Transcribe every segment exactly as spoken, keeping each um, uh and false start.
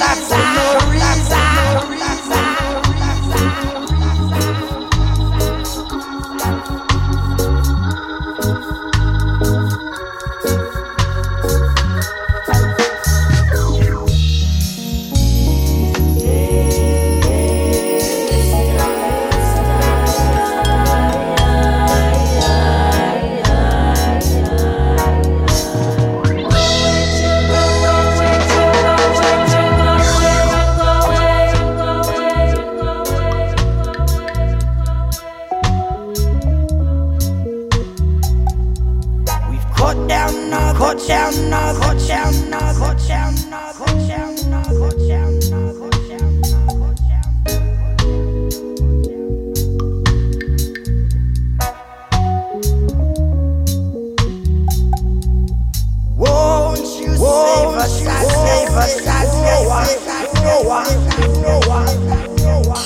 up for no reason. Cut down, no, cut down, no, cut down, no, cut down, no, cut down, no, cut down, no, cut down, no, cut down. Won't you save us, save us, save us, no one, no one, no one.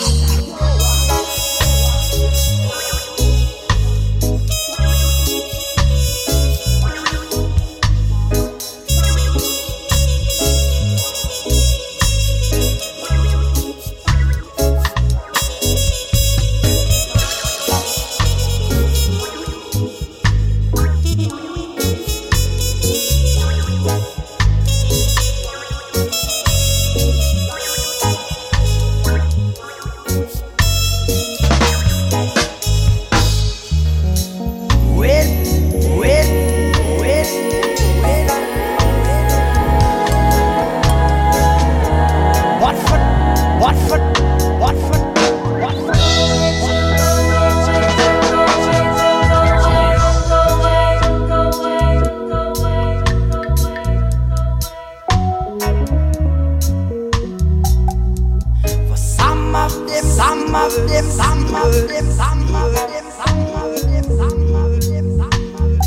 Some of them, some of them, some of them, some of them, some of them, some of them, some of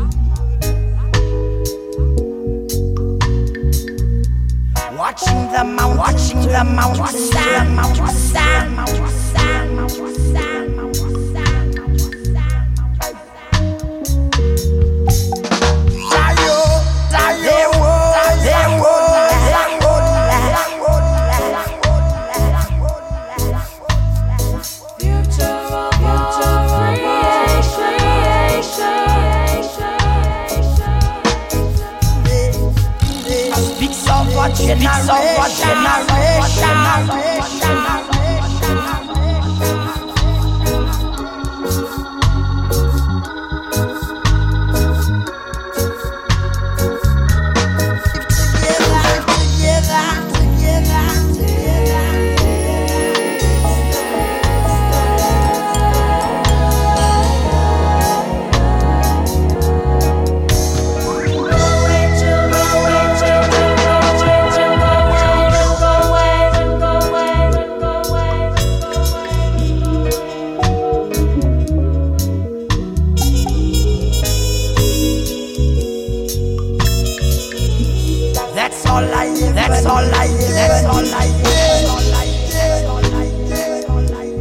them. Watching the mount, watching the mount, stand, mount, stand, mount, stand, mount, stand, mount, stand, mount, stand. Dayo, dayo, dayo. Generation, generation, generation. That's all I am, that's all I am, that's all I am, that's all I am, that's all I am, that's all I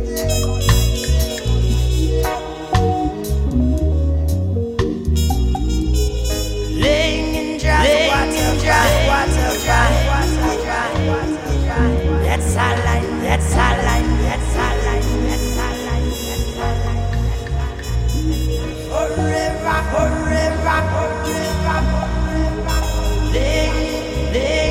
am. Laying in dry, laying in dry, water dry, water dry, water dry. That's all I am, that's all I am, that's all I am, that's all I am, that's all I am. Forever, forever, forever, forever. Laying They